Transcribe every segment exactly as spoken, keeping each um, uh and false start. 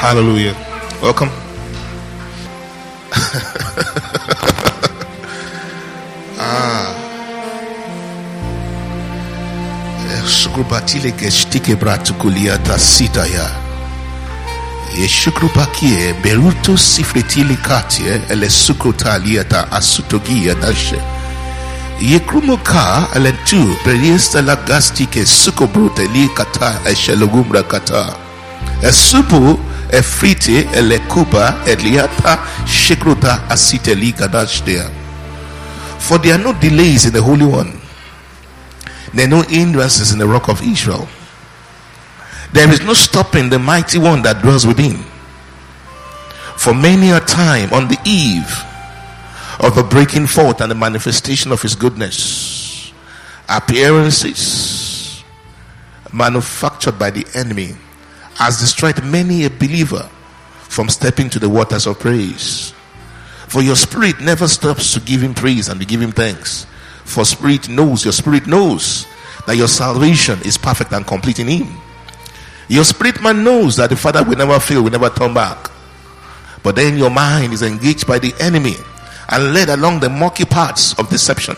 Hallelujah. Welcome. ah. Shukrubatile geshtike bratukuliata sitaya. Yeshukrupakie beruto sifretili katie ele sukrutaliata asutogia dashe. Yekrumuka alentu periesta la gastike sukobrute li kata eshelogumra kata. Esupu efrite ele kuba eliata shikruta asiteli kadashtea. For there are no delays in the Holy One. There are no hindrances in the Rock of Israel. There is no stopping the Mighty One that dwells within. For many a time on the eve of the breaking forth and the manifestation of his goodness, appearances manufactured by the enemy has destroyed many a believer from stepping to the waters of praise. For your spirit never stops to give him praise and to give him thanks. For spirit knows, your spirit knows that your salvation is perfect and complete in him. Your spirit man knows that the Father will never fail, will never turn back. But then your mind is engaged by the enemy and led along the murky paths of deception.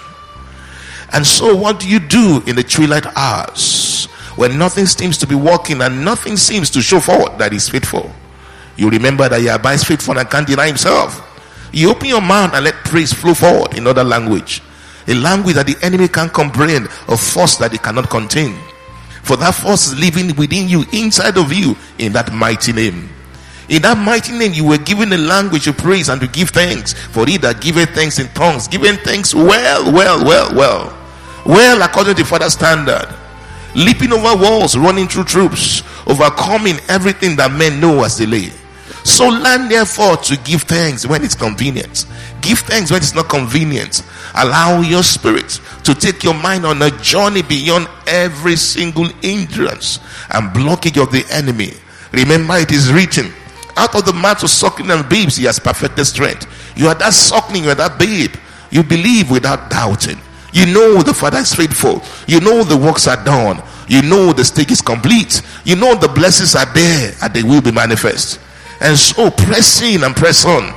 And so what do you do in the twilight hours when nothing seems to be working and nothing seems to show forth that is faithful? You remember that Yahweh is faithful and can't deny himself. You open your mouth and let praise flow forward in other language, a language that the enemy can't comprehend, a force that it cannot contain. For that force is living within you, inside of you, in that mighty name. In that mighty name, you were given a language of praise and to give thanks. For he that giveth thanks in tongues, giving thanks well, well, well, well. Well, according to Father's standard. Leaping over walls, running through troops, overcoming everything that men know as delay. So learn therefore to give thanks when it's convenient. Give thanks when it's not convenient. Allow your spirit to take your mind on a journey beyond every single hindrance and blockage of the enemy. Remember, it is written, out of the mouth of suckling and babes he has perfected strength. You are that suckling, you are that babe. You believe without doubting. You know the Father is faithful. You know the works are done. You know the stake is complete. You know the blessings are there and they will be manifest. And so press in and press on.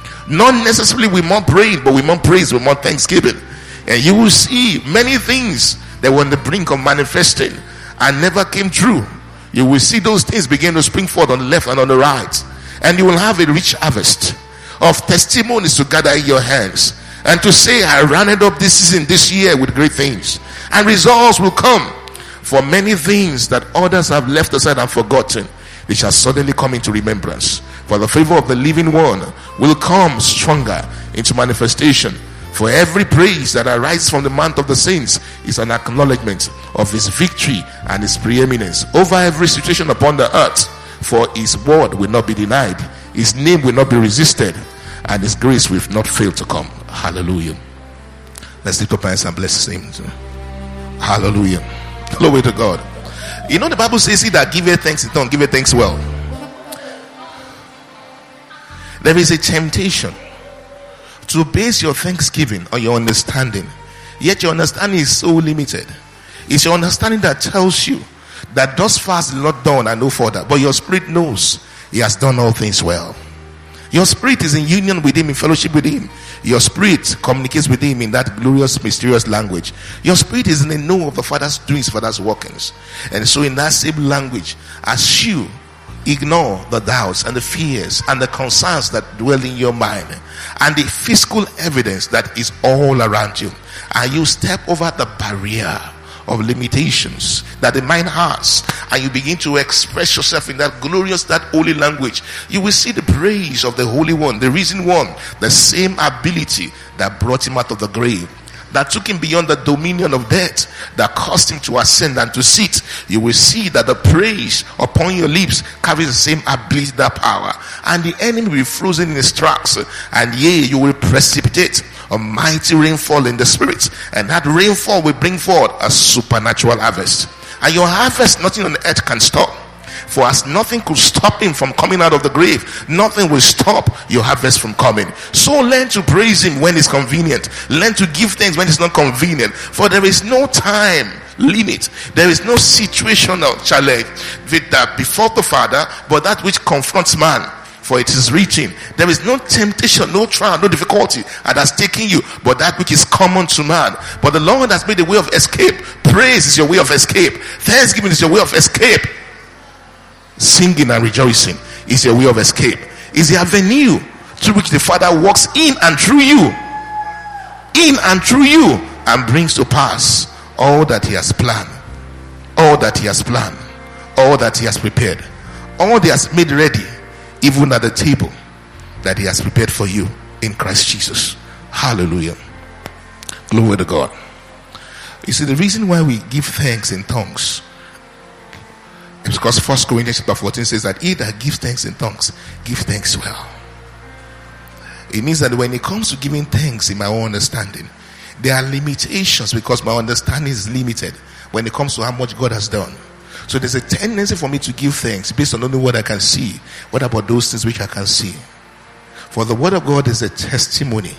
Not necessarily with more praying, but with more praise, with more thanksgiving. And you will see many things that were on the brink of manifesting and never came true. You will see those things begin to spring forth on the left and on the right. And you will have a rich harvest of testimonies to gather in your hands. And to say, I ran it up this season, this year with great things. And results will come. For many things that others have left aside and forgotten, they shall suddenly come into remembrance. For the favor of the living one will come stronger into manifestation. For every praise that arises from the mouth of the saints is an acknowledgement of his victory and his preeminence over every situation upon the earth. For his word will not be denied, his name will not be resisted, and his grace will not fail to come. Hallelujah. Let's lift up our hands and bless his name. Hallelujah. Glory to God. You know the Bible says, he that giveth thanks in tongues, giveth thanks well. There is a temptation to base your thanksgiving on your understanding. Yet your understanding is so limited. It's your understanding that tells you that thus far is not done and no further. But your spirit knows he has done all things well. Your spirit is in union with him, in fellowship with him. Your spirit communicates with him in that glorious, mysterious language. Your spirit is in the know of the Father's doings, Father's workings. And so in that same language, as you ignore the doubts and the fears and the concerns that dwell in your mind and the physical evidence that is all around you, and you step over the barrier of limitations that the mind has, and you begin to express yourself in that glorious, that holy language, you will see the praise of the Holy One, the risen one, the same ability that brought him out of the grave, that took him beyond the dominion of death, that caused him to ascend and to sit. You will see that the praise upon your lips carries the same ability, that power, and the enemy will be frozen in his tracks, and yea, you will precipitate a mighty rainfall in the spirit, and that rainfall will bring forth a supernatural harvest. And your harvest, nothing on the earth can stop. For as nothing could stop him from coming out of the grave, nothing will stop your harvest from coming. So learn to praise him when it's convenient. Learn to give thanks when it's not convenient. For there is no time limit. There is no situational challenge with that before the Father, but that which confronts man. For it is written, there is no temptation, no trial, no difficulty that has taken you, but that which is common to man. But the Lord has made a way of escape. Praise is your way of escape. Thanksgiving is your way of escape. Singing and rejoicing is your way of escape. Is the avenue through which the Father walks in and through you. In and through you, and brings to pass all that he has planned. All that he has planned. All that he has prepared. All that he has made ready. Even at the table that he has prepared for you in Christ Jesus. Hallelujah. Glory to God. You see, the reason why we give thanks in tongues is because First Corinthians chapter fourteen says that he that gives thanks in tongues, give thanks well. It means that when it comes to giving thanks in my own understanding, there are limitations because my understanding is limited when it comes to how much God has done. So there's a tendency for me to give thanks based on only what I can see. What about those things which I can see? For the word of God is a testimony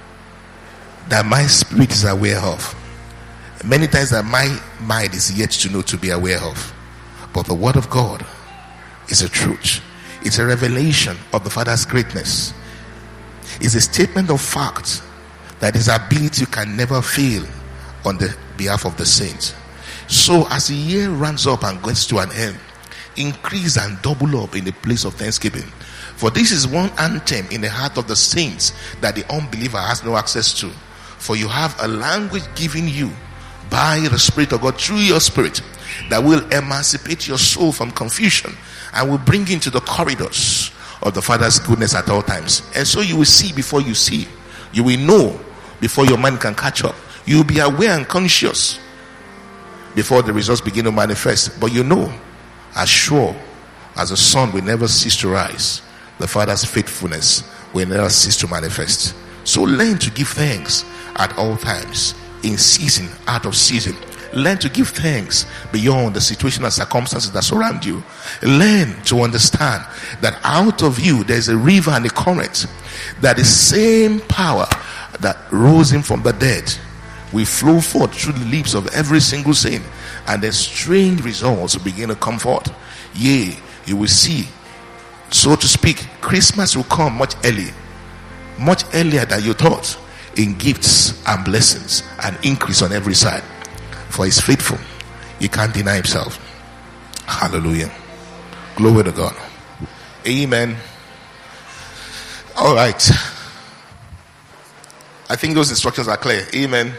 that my spirit is aware of. Many times that my mind is yet to know, to be aware of. But the word of God is a truth. It's a revelation of the Father's greatness. It's a statement of fact that his ability can never fail on the behalf of the saints. So as the year runs up and gets to an end, increase and double up in the place of thanksgiving. For this is one anthem in the heart of the saints that the unbeliever has no access to. For you have a language given you by the Spirit of God through your spirit that will emancipate your soul from confusion and will bring you into the corridors of the Father's goodness at all times. And so you will see before you see. You will know before your mind can catch up. You will be aware and conscious before the results begin to manifest. But you know, as sure as the sun will never cease to rise, the Father's faithfulness will never cease to manifest. So learn to give thanks at all times, in season, out of season. Learn to give thanks beyond the situation and circumstances that surround you. Learn to understand that out of you there's a river and a current, that the same power that rose him from the dead will flow forth through the lips of every single saint, and then strange results will begin to come forth. Yea, you will see, so to speak, Christmas will come much early, much earlier than you thought, in gifts and blessings and increase on every side. For he's faithful. He can't deny himself. Hallelujah. Glory to God. Amen. All right. I think those instructions are clear. Amen.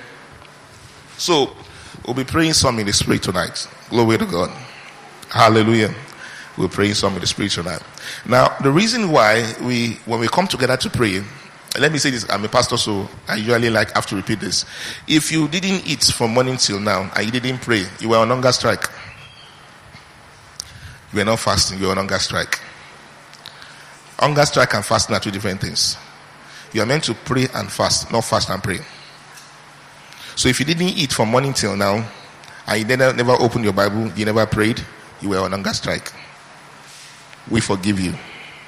So, we'll be praying some in the Spirit tonight. Glory to God. Hallelujah. We'll pray some in the Spirit tonight. Now, the reason why we, when we come together to pray, let me say this, I'm a pastor, so I usually like have to repeat this. If you didn't eat from morning till now, and you didn't pray, you were on hunger strike. You were not fasting, you were on hunger strike. Hunger strike and fasting are two different things. You are meant to pray and fast, not fast and pray. So if you didn't eat from morning till now, and you never, never opened your Bible, you never prayed, you were on hunger strike. We forgive you.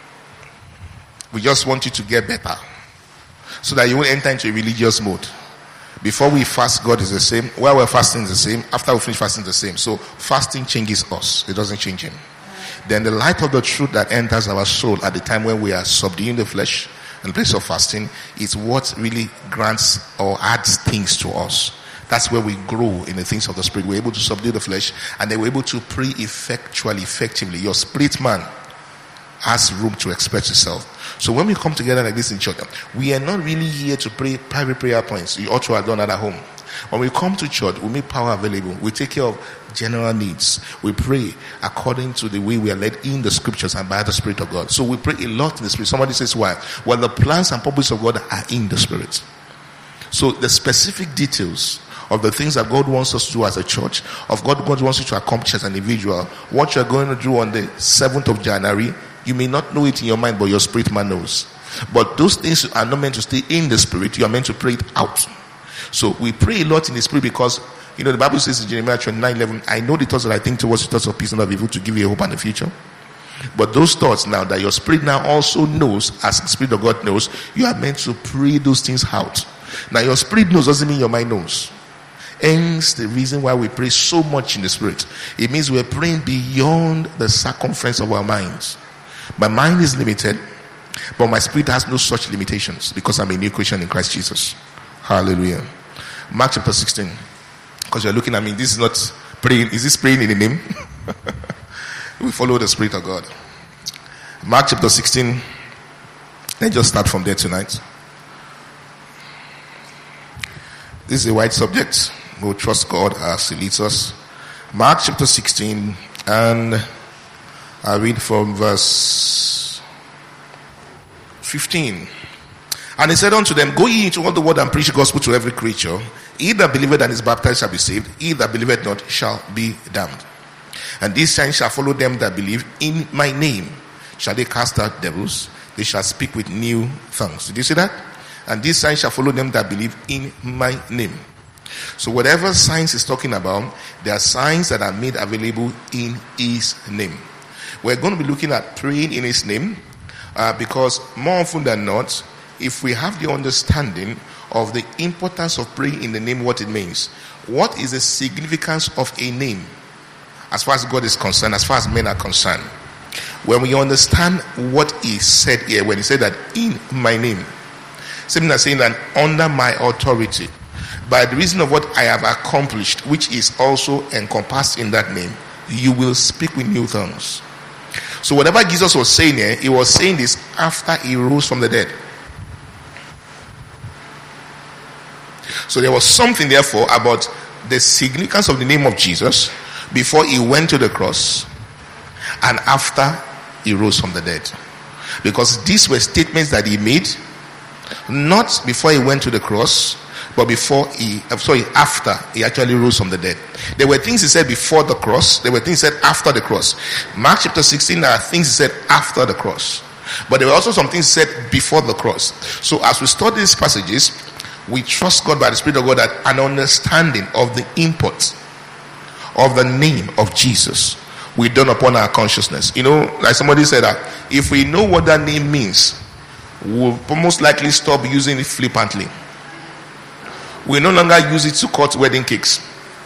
We just want you to get better, so that you won't enter into a religious mode. Before we fast, God is the same. While we're fasting is the same. After we finish fasting is the same. So fasting changes us. It doesn't change him. Then the light of the truth that enters our soul at the time when we are subduing the flesh in the place of fasting is what really grants or adds things to us. That's where we grow in the things of the Spirit. We're able to subdue the flesh, and then we're able to pray effectually, effectively. Your spirit man has room to express itself. So when we come together like this in church, we are not really here to pray private prayer points. You ought to have done that at home. When we come to church, we make power available. We take care of general needs. We pray according to the way we are led in the scriptures and by the Spirit of God. So we pray a lot in the Spirit. Somebody says why? Well, the plans and purposes of God are in the Spirit. So the specific details of the things that God wants us to do as a church, of God God wants you to accomplish as an individual, what you're going to do on the seventh of January, you may not know it in your mind, but your spirit man knows. But those things are not meant to stay in the Spirit. You are meant to pray it out. So we pray a lot in the Spirit because, you know, the Bible says in Jeremiah twenty-nine eleven, I know the thoughts that I think towards the thoughts of peace and of evil, to give you a hope and a future. But those thoughts now that your spirit now also knows, as the Spirit of God knows, you are meant to pray those things out. Now your spirit knows doesn't mean your mind knows. Hence the reason why we pray so much in the spirit. It means we're praying beyond the circumference of our minds. My mind is limited, but my spirit has no such limitations because I'm a new creation in Christ Jesus. Hallelujah. Mark chapter sixteen. Because you're looking at me, this is not praying. Is this praying in the name? We follow the Spirit of God. Mark chapter sixteen. Let's just start from there tonight. This is a wide subject. We'll trust God as He leads us. Mark chapter sixteen, and I read from verse fifteen. And he said unto them, go ye into all the world and preach the gospel to every creature. He that believeth and is baptized shall be saved. He that believeth not shall be damned. And these signs shall follow them that believe. In my name shall they cast out devils. They shall speak with new tongues. Did you see that? And these signs shall follow them that believe in my name. So whatever signs is talking about, there are signs that are made available in His name. We're going to be looking at praying in His name uh, because more often than not, if we have the understanding of the importance of praying in the name, what it means, what is the significance of a name as far as God is concerned, as far as men are concerned, when we understand what He said here, when He said that in my name, similar saying that under my authority, by the reason of what I have accomplished, which is also encompassed in that name, you will speak with new tongues. So whatever Jesus was saying here, He was saying this after He rose from the dead. So there was something therefore about the significance of the name of Jesus before He went to the cross and after He rose from the dead. Because these were statements that He made not before He went to the cross, but before he, I'm sorry, after He actually rose from the dead. There were things He said before the cross. There were things He said after the cross. Mark chapter sixteen, there are things He said after the cross. But there were also some things He said before the cross. So as we study these passages, we trust God by the Spirit of God that an understanding of the import of the name of Jesus will dawn upon our consciousness. You know, like somebody said that if we know what that name means, we'll most likely stop using it flippantly. We no longer use it to cut wedding cakes.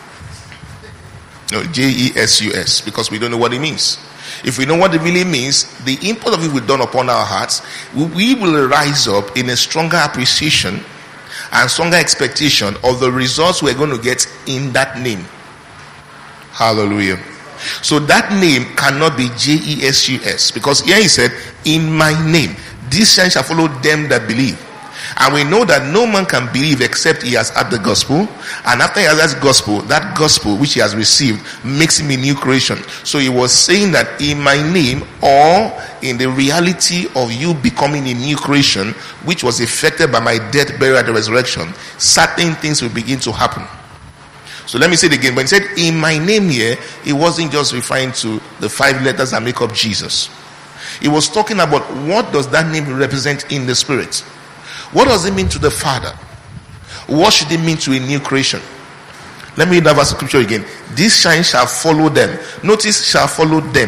No, J E S U S, because we don't know what it means. If we know what it really means, the import of it will dawn upon our hearts. We will rise up in a stronger appreciation and stronger expectation of the results we're going to get in that name. Hallelujah. So that name cannot be J E S U S, because here He said, in my name, these signs shall follow them that believe. And we know that no man can believe except he has had the gospel. And after he has had the gospel, that gospel which he has received makes him a new creation. So He was saying that in my name, or in the reality of you becoming a new creation, which was effected by my death, burial, and resurrection, certain things will begin to happen. So let me say it again. When He said in my name here, He wasn't just referring to the five letters that make up Jesus. He was talking about what does that name represent in the spirit. What does it mean to the Father? What should it mean to a new creation? Let me read that verse of scripture again. This sign shall follow them. Notice, shall follow them.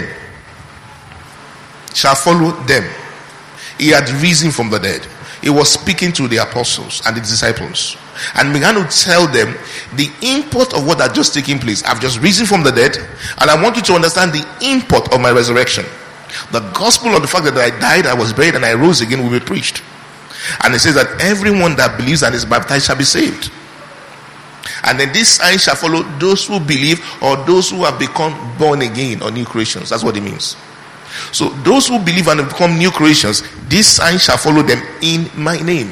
Shall follow them. He had risen from the dead. He was speaking to the apostles and the disciples and began to tell them the import of what had just taken place. I've just risen from the dead, and I want you to understand the import of my resurrection. The gospel of the fact that I died, I was buried, and I rose again will be preached. And it says that everyone that believes and is baptized shall be saved. And then this sign shall follow those who believe, or those who have become born again or new creations. That's what it means. So those who believe and have become new creations, this sign shall follow them in my name.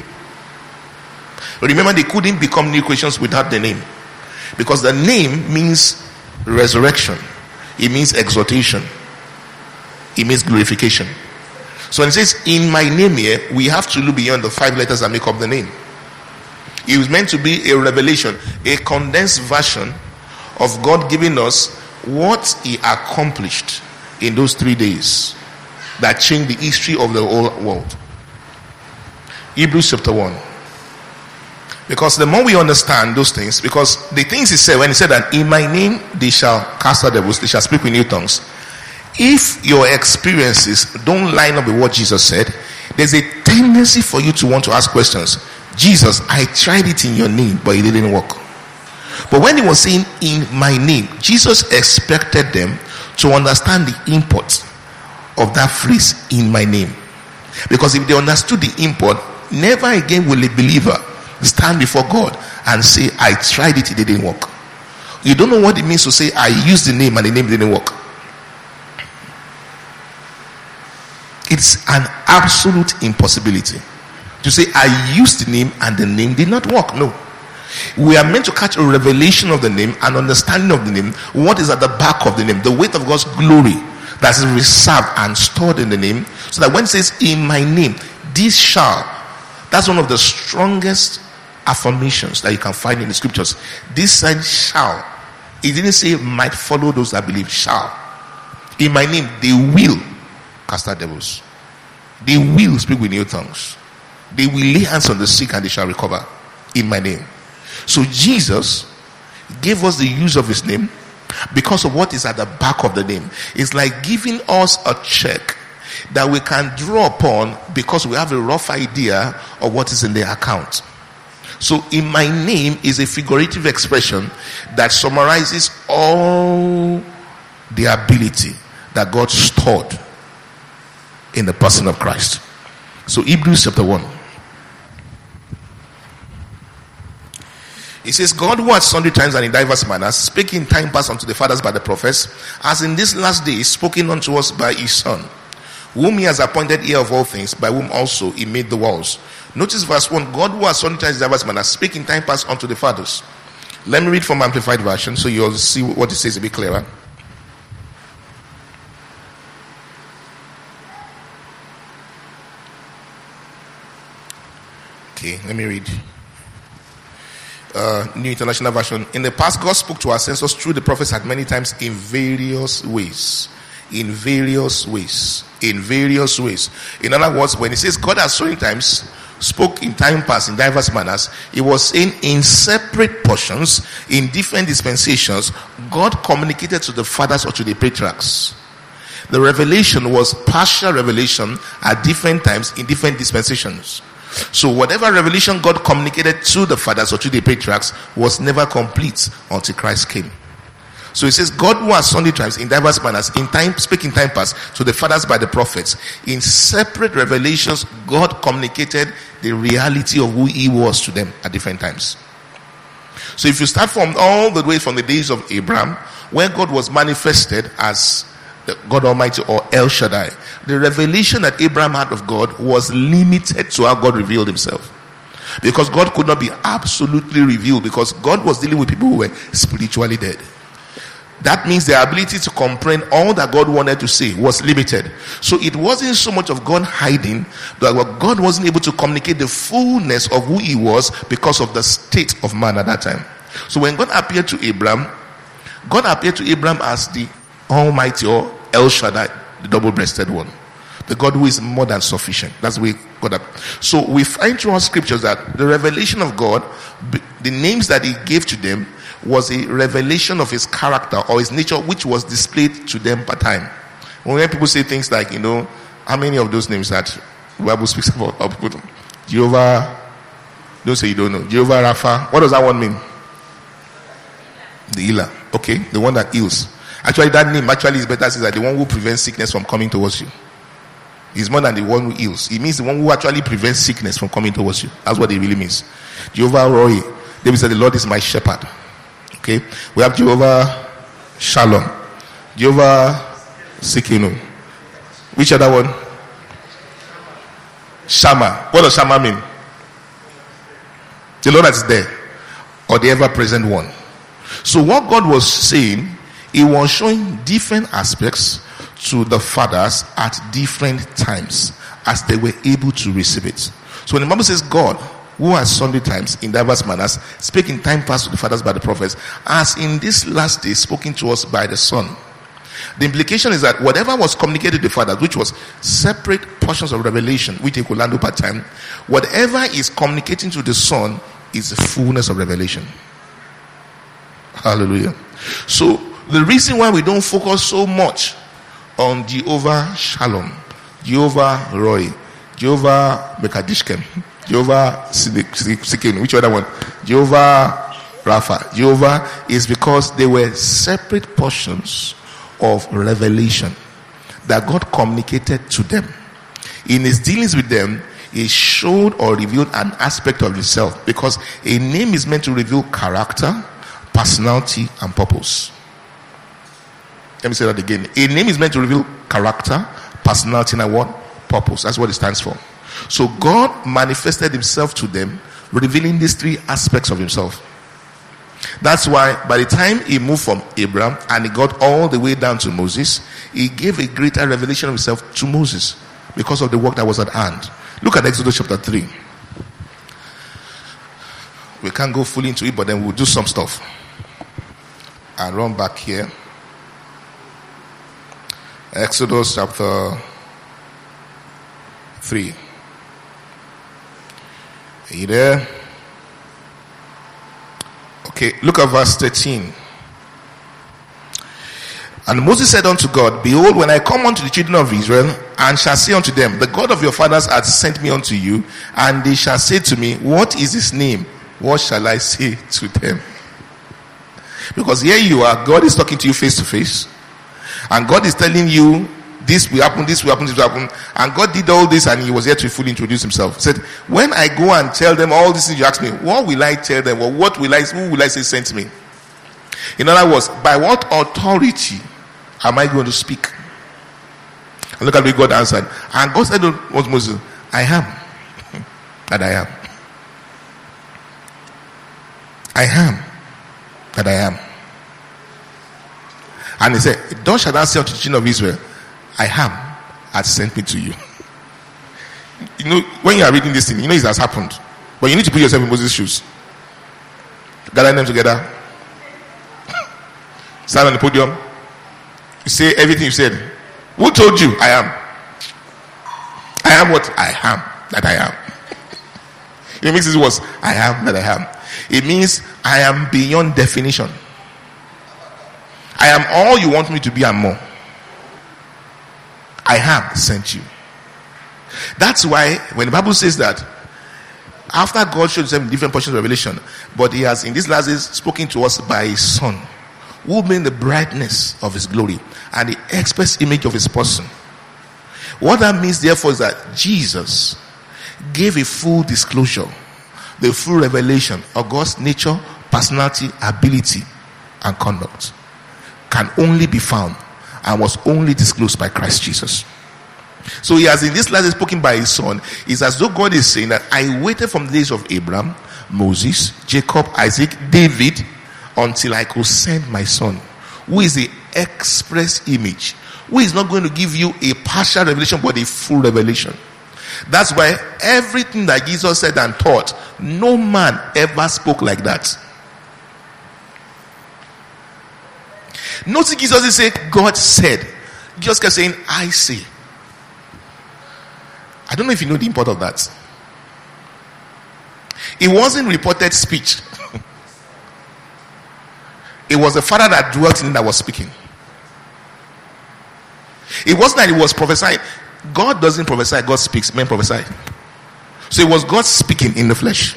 But remember, they couldn't become new creations without the name, because the name means resurrection. It means exaltation. It means glorification. So when it says in my name here, we have to look beyond the five letters that make up the name. It was meant to be a revelation, a condensed version of God giving us what He accomplished in those three days that changed the history of the whole world. Hebrews chapter one. Because the more we understand those things, because the things He said when He said that in my name they shall cast out devils, they shall speak with new tongues. If your experiences don't line up with what Jesus said, there's a tendency for you to want to ask questions. Jesus, I tried it in your name, but it didn't work. But when he was saying in my name, Jesus expected them to understand the import of that phrase, in my name. Because if they understood the import, never again will a believer stand before God and say, I tried it, it didn't work. You don't know what it means to say, I used the name and the name didn't work. It's an absolute impossibility to say, I used the name and the name did not work. No. We are meant to catch a revelation of the name, an understanding of the name, what is at the back of the name, the weight of God's glory that is reserved and stored in the name, so that when it says in my name, this shall, that's one of the strongest affirmations that you can find in the scriptures. This sign shall. It didn't say might follow those that believe. Shall. In my name, they will cast out devils. They will speak with new tongues. They will lay hands on the sick and they shall recover. In my name. So Jesus gave us the use of his name because of what is at the back of the name. It's like giving us a check that we can draw upon because we have a rough idea of what is in the account. So in my name is a figurative expression that summarizes all the ability that God stored in the person of Christ. So Hebrews chapter one. It says, God who at sundry times and in diverse manners spake in time past unto the fathers by the prophets, as in this last day spoken unto us by his Son, whom he has appointed heir of all things, by whom also he made the worlds. Notice verse one, God who at sundry times in diverse manners spake in time past unto the fathers. Let me read from Amplified Version so you'll see what it says a bit clearer. Okay, let me read. Uh, New International Version. In the past, God spoke to our ancestors through the prophets at many times in various ways. In various ways. In various ways. In other words, when he says God has so many times spoke in time past in diverse manners, he was saying in separate portions, in different dispensations, God communicated to the fathers or to the patriarchs. The revelation was partial revelation at different times in different dispensations. So whatever revelation God communicated to the fathers or to the patriarchs was never complete until Christ came. So it says, God who has sundry times in diverse manners, in time, speaking time past to the fathers by the prophets, in separate revelations, God communicated the reality of who he was to them at different times. So if you start from all the way from the days of Abraham, where God was manifested as the God Almighty or El Shaddai, the revelation that Abraham had of God was limited to how God revealed himself. Because God could not be absolutely revealed, because God was dealing with people who were spiritually dead. That means their ability to comprehend all that God wanted to say was limited. So it wasn't so much of God hiding, but God wasn't able to communicate the fullness of who he was because of the state of man at that time. So when God appeared to Abraham, God appeared to Abraham as the Almighty or El Shaddai, the double-breasted one, the God who is more than sufficient. That's the way God appeared. So we find through our scriptures that the revelation of God, the names that he gave to them, was a revelation of his character or his nature, which was displayed to them per time. When people say things like, you know, how many of those names that the Bible speaks about? Jehovah, don't say you don't know. Jehovah Rapha. What does that one mean? The healer. Okay, the one that heals. Actually, that name actually is better, says that the one who prevents sickness from coming towards you. He's more than the one who heals. It means the one who actually prevents sickness from coming towards you. That's what it really means. Jehovah Roy. David said, the Lord is my shepherd. Okay, we have Jehovah Shalom, Jehovah Sikinu. Which other one? Shammah. What does Shammah mean? The Lord that is there, or the ever-present one. So what God was saying, he was showing different aspects to the fathers at different times as they were able to receive it. So when the Bible says God, who has sundry times in diverse manners spake in time past to the fathers by the prophets, as in this last day spoken to us by the Son. The implication is that whatever was communicated to the fathers, which was separate portions of revelation, which they could land per time, whatever is communicating to the Son is the fullness of revelation. Hallelujah. So the reason why we don't focus so much on Jehovah Shalom, Jehovah Roy, Jehovah Mekadishkem, Jehovah Sikkim, which other one? Jehovah Rapha, Jehovah, is because they were separate portions of revelation that God communicated to them. In his dealings with them, he showed or revealed an aspect of himself, because a name is meant to reveal character, personality, and purpose. Let me say that again. A name is meant to reveal character, personality, and what? Purpose. That's what it stands for. So God manifested himself to them, revealing these three aspects of himself. That's why by the time he moved from Abraham and he got all the way down to Moses, he gave a greater revelation of himself to Moses because of the work that was at hand. Look at Exodus chapter three. We can't go fully into it, but then we'll do some stuff. And run back here. Exodus chapter three. Are you there? Okay, look at verse thirteen. And Moses said unto God, behold, when I come unto the children of Israel, and shall say unto them, the God of your fathers hath sent me unto you, and they shall say to me, what is his name? What shall I say to them? Because here you are, God is talking to you face to face, and God is telling you, this will happen, this will happen, this will happen. And God did all this, and he was here to fully introduce himself. He said, when I go and tell them all this things you ask me, what will I tell them? Or what will I, who will I say sent me? In other words, by what authority am I going to speak? And look at what God answered. And God said to Moses, I am that I am. I am that I am. And he said, thus shalt thou say unto the children of Israel, I am has sent me to you. You know, when you are reading this thing, you know it has happened. But you need to put yourself in Moses' shoes. Gather them together. Stand on the podium. You say everything you said. Who told you? I am. I am what? I am that I am. It means it was I am that I am. It means I am beyond definition. I am all you want me to be and more. I have sent you. That's why when the Bible says that after God showed himself in different portions of revelation, but he has in these last days spoken to us by his son, who being the brightness of his glory and the express image of his person. What that means therefore is that Jesus gave a full disclosure, the full revelation of God's nature, personality, ability, and conduct can only be found and was only disclosed by Christ Jesus. So he has in this last spoken by his son. It's as though God is saying that I waited from the days of Abraham, Moses, Jacob, Isaac, David, until I could send my son, who is the express image, who is not going to give you a partial revelation but a full revelation. That's why everything that Jesus said and taught, no man ever spoke like that. Notice Jesus is saying, God said. Jesus kept saying, I say. I don't know if you know the import of that. It wasn't reported speech. It was the Father that dwelt in him that was speaking. It wasn't that he was prophesying. God doesn't prophesy, God speaks. Men prophesy. So it was God speaking in the flesh.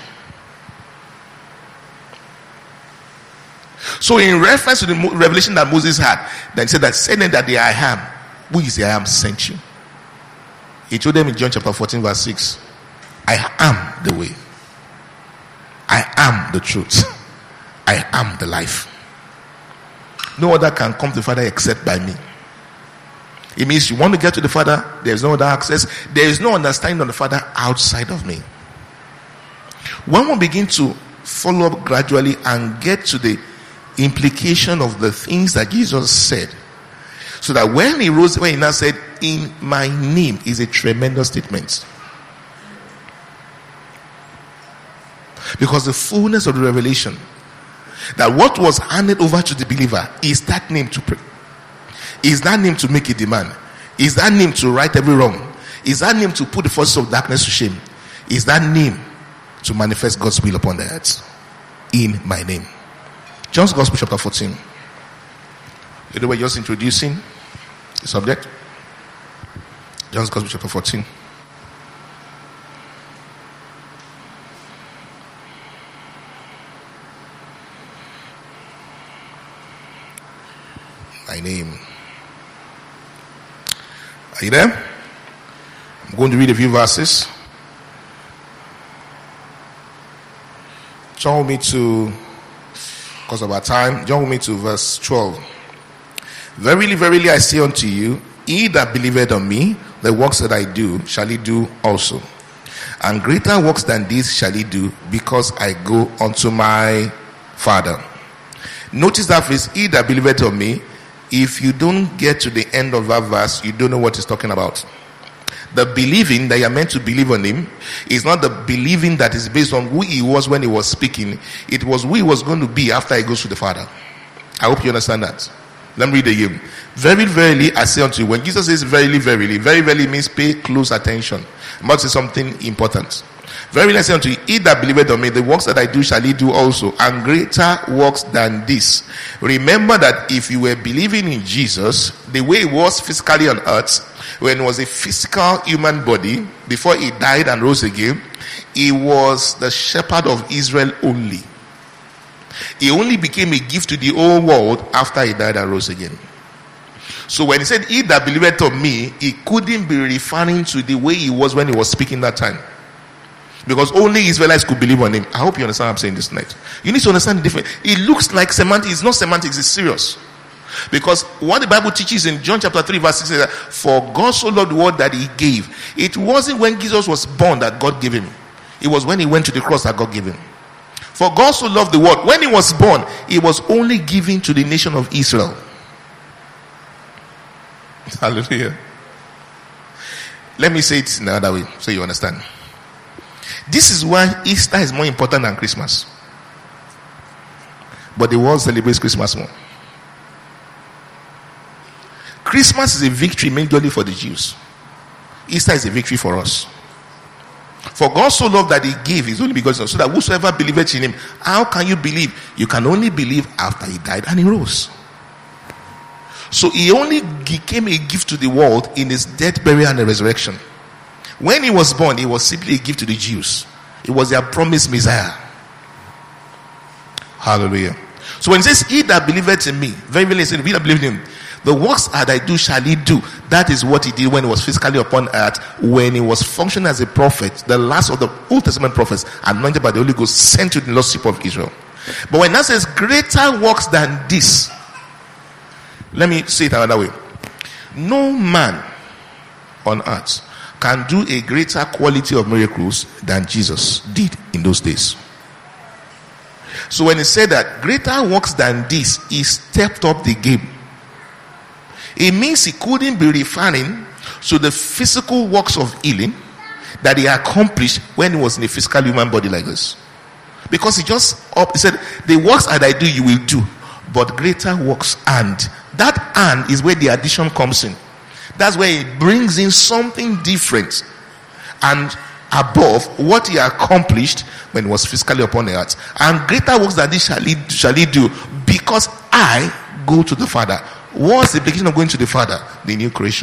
So in reference to the revelation that Moses had, then he said that saying that the I am, who is the I am, sent you. He told them in John chapter fourteen verse six, I am the way, I am the truth, I am the life. No other can come to the Father except by me. It means you want to get to the Father, there is no other access, there is no understanding of the Father outside of me. When we begin to follow up gradually and get to the implication of the things that Jesus said, so that when he rose, when he now said, in my name, is a tremendous statement. Because the fullness of the revelation, that what was handed over to the believer is that name to pray, is that name to make a demand, is that name to right every wrong, is that name to put the forces of darkness to shame, is that name to manifest God's will upon the earth. In my name. John's Gospel chapter fourteen. You know, we're just introducing the subject. John's Gospel chapter fourteen. my name. Are you there? I'm going to read a few verses. Join me to, because of our time, join me to verse twelve. Verily, verily, I say unto you, he that believeth on me, the works that I do, shall he do also. And greater works than these shall he do, because I go unto my Father. Notice that phrase, he that believeth on me. If you don't get to the end of that verse, you don't know what he's talking about. The believing that you are meant to believe on him is not the believing that is based on who he was when he was speaking. It was who he was going to be after he goes to the Father. I hope you understand that. Let me read again. Very verily I say unto you. When Jesus says verily, verily, very verily means pay close attention. I'm about to say something important. Verily I say unto you, he that believeth on me, the works that I do shall he do also, and greater works than this. Remember that if you were believing in Jesus, the way he was physically on earth, when he was a physical human body, before he died and rose again, he was the shepherd of Israel only. He only became a gift to the whole world after he died and rose again. So when he said, he that believeth on me, he couldn't be referring to the way he was when he was speaking that time. Because only Israelites could believe on him. I hope you understand what I'm saying this night. You need to understand the difference. It looks like semantics. It's not semantics, it's serious. Because what the Bible teaches in John chapter three verse six is that for God so loved the world that he gave. It wasn't when Jesus was born that God gave him. It was when he went to the cross that God gave him. For God so loved the world. When he was born, he was only given to the nation of Israel. Hallelujah. Let me say it in another way so you understand. This is why Easter is more important than Christmas. But the world celebrates Christmas more. Christmas is a victory mainly for the Jews. Easter is a victory for us. For God so loved that he gave his only begotten Son, so that whosoever believeth in him. How can you believe? You can only believe after he died and he rose. So he only became a gift to the world in his death, burial, and resurrection. When he was born, he was simply a gift to the Jews. It was their promised Messiah. Hallelujah. So when he says, he that believeth in me, very very said, he that believeth in him, the works that I do shall he do. That is what he did when he was physically upon earth, when he was functioning as a prophet, the last of the Old Testament prophets, anointed by the Holy Ghost, sent to the lost sheep of Israel. But when that says greater works than this, let me say it another way. No man on earth can do a greater quality of miracles than Jesus did in those days. So when he said that greater works than this, he stepped up the game. It means he couldn't be referring to the physical works of healing that he accomplished when he was in a physical human body like this. Because he just up, he said, the works that I do, you will do, but greater works. And that and is where the addition comes in. That's where it brings in something different and above what he accomplished when he was physically upon the earth. And greater works than this shall he, shall he do, because I go to the Father. What's the beginning of going to the Father? The new creation.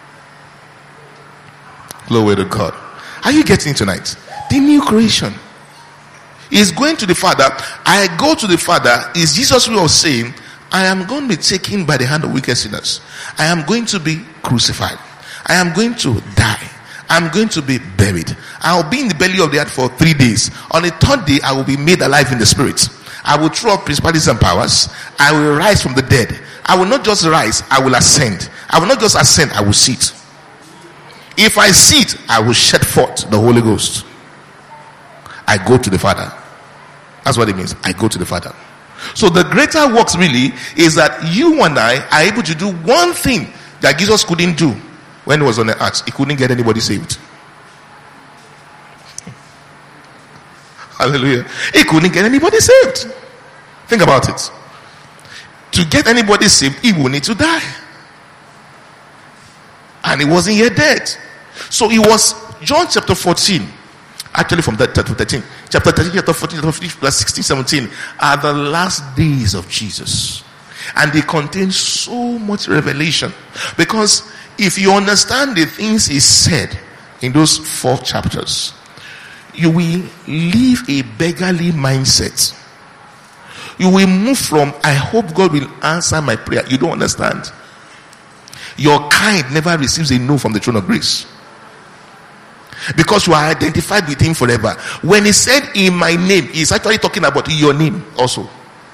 Glory to God. Are you getting it tonight? The new creation is going to the Father. I go to the Father is Jesus' way of saying, I am going to be taken by the hand of wicked sinners. I am going to be crucified. I am going to die. I am going to be buried. I will be in the belly of the earth for three days. On the third day, I will be made alive in the spirit. I will throw up principalities and powers. I will rise from the dead. I will not just rise, I will ascend. I will not just ascend, I will sit. If I sit, I will shed forth the Holy Ghost. I go to the Father. That's what it means. I go to the Father. So the greater works really is that you and I are able to do one thing that Jesus couldn't do when he was on the earth. He couldn't get anybody saved. Hallelujah. He couldn't get anybody saved. Think about it. To get anybody saved, he will need to die. And he wasn't yet dead. So it was John chapter fourteen. Actually from that chapter thirteen. Chapter thirteen, chapter fourteen, chapter fifteen, verse sixteen, seventeen are the last days of Jesus. And they contain so much revelation. Because if you understand the things he said in those four chapters, you will leave a beggarly mindset. You will move from, I hope God will answer my prayer. You don't understand. Your kind never receives a no from the throne of grace, because you are identified with him forever. When he said in my name, he's actually talking about your name also.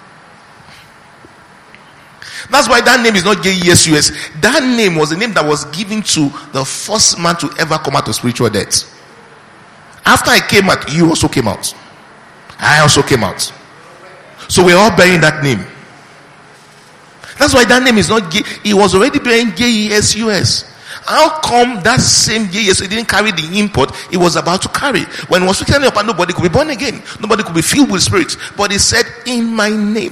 That's why that name is not J E S U S. That name was the name that was given to the first man to ever come out of spiritual death. After I came out, you also came out. I also came out. So we're all bearing that name. That's why that name is not J. He was already bearing J E S U S. How come that same J E S U S didn't carry the import he was about to carry? When he was speaking about, nobody could be born again. Nobody could be filled with spirit. But he said, in my name.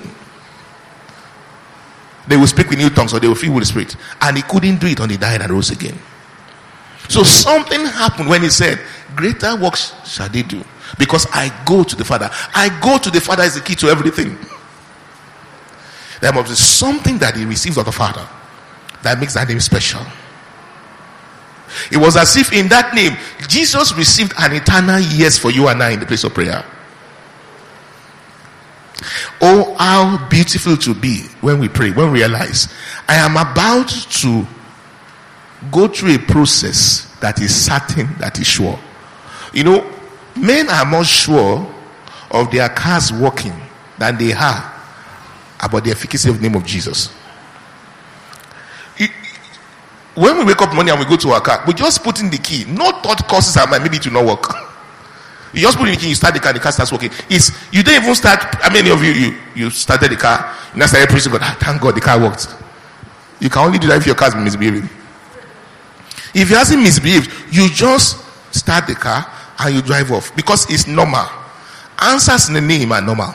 They will speak with new tongues, or they will fill with the spirit. And he couldn't do it until he died and rose again. So something happened when he said, greater works shall they do, because I go to the Father. I go to the Father is the key to everything. There must be something that he received of the Father that makes that name special. It was as if in that name Jesus received an eternal yes for you and I in the place of prayer. Oh, how beautiful to be when we pray, when we realize I am about to go through a process that is certain, that is sure. You know, men are more sure of their cars working than they are about the efficacy of the name of Jesus. It, when we wake up morning and we go to our car, we just put in the key. No thought causes our mind maybe to not work. You just put in the key, you start the car, the car starts working. It's, you don't even start. How many of you, you, you started the car, you now started praising God, ah, thank God the car worked. You can only do that if your car is misbehaving. If it hasn't misbehaved, you just start the car and you drive off, because it's normal. Answers in the name are normal.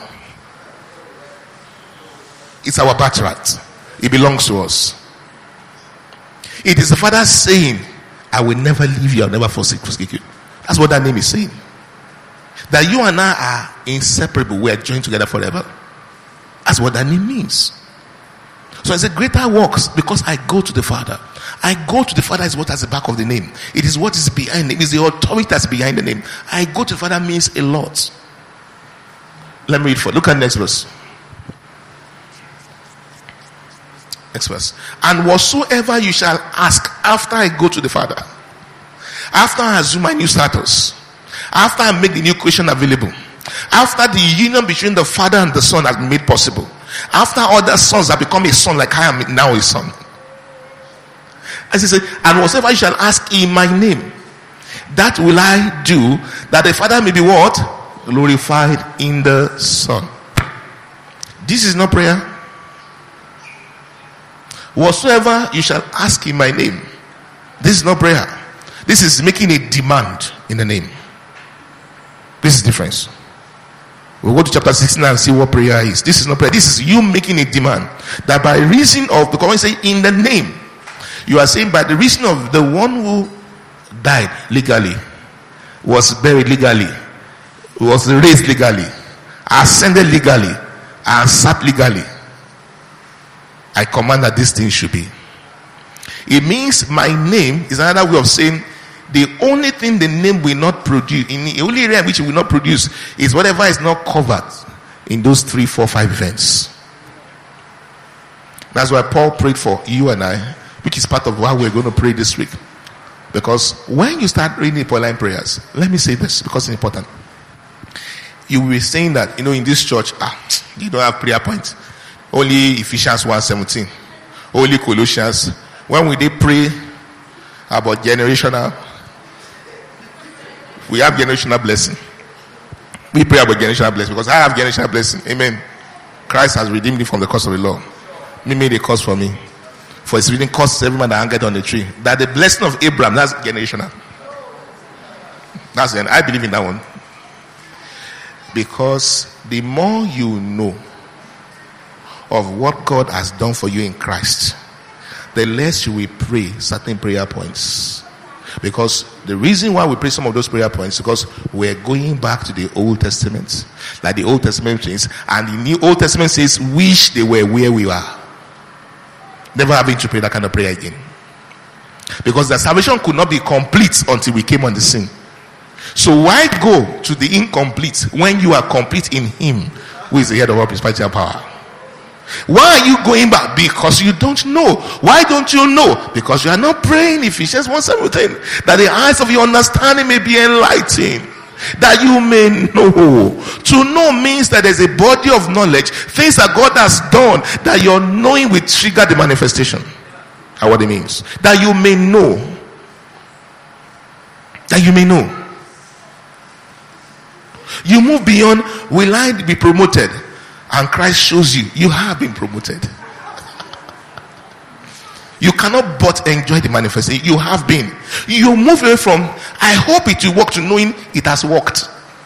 It's our birthright. It belongs to us. It is the Father saying, I will never leave you, I'll never forsake you. That's what that name is saying. That you and I are inseparable. We are joined together forever. That's what that name means. So it's a greater works, because I go to the Father. I go to the Father is what has the back of the name. It is what is behind the name. It is the authority that's behind the name. I go to the Father means a lot. Let me read for. Look at the next verse. Next verse. And whatsoever you shall ask after I go to the Father, after I assume my new status, after I make the new creation available, after the union between the Father and the Son has been made possible, after other sons have become a son like I am now a son, as he said, and whatsoever you shall ask in my name, that will I do, that the Father may be what? Glorified in the Son. This is not prayer. Whatsoever you shall ask in my name, this is not prayer. This is making a demand in the name. This is difference. We'll go to chapter sixteen and see what prayer is. This is not prayer. This is you making a demand. That by reason of, because when you say in the name, you are saying by the reason of the one who died legally, was buried legally, was raised legally, ascended legally, and sat legally, I command that this thing should be. It means my name is another way of saying the only thing the name will not produce, in the only area in which it will not produce, is whatever is not covered in those three, four, five events. That's why Paul prayed for you and I, which is part of why we're going to pray this week. Because when you start reading Pauline prayers, let me say this because it's important. You will be saying that, you know, in this church, ah, you don't have prayer points. Only Ephesians one seventeen, only Colossians. When we they pray about generational, we have generational blessing. We pray about generational blessing because I have generational blessing. Amen. Christ has redeemed me from the curse of the law. He made a curse for me. For it's written, curse every man that hangeth on the tree. That the blessing of Abraham, that's generational. That's the end. I believe in that one. Because the more you know of what God has done for you in Christ, the less you will pray certain prayer points. Because the reason why we pray some of those prayer points is because we're going back to the Old Testament, like the Old Testament things, and the New Old Testament says, wish they were where we are. Never having to pray that kind of prayer again. Because the salvation could not be complete until we came on the scene. So why go to the incomplete when you are complete in Him? who is the head of all principality and power. Why are you going back? Because you don't know. Why don't you know? Because you are not praying. Ephesians one seventeen, that the eyes of your understanding may be enlightened, that you may know. To know means that there's a body of knowledge, things that God has done, that your knowing will trigger the manifestation. That's what it means. That you may know. That you may know. You move beyond, will I be promoted? And Christ shows you, you have been promoted. You cannot but enjoy the manifestation. You have been. You move away from, I hope it will work, to knowing it has worked.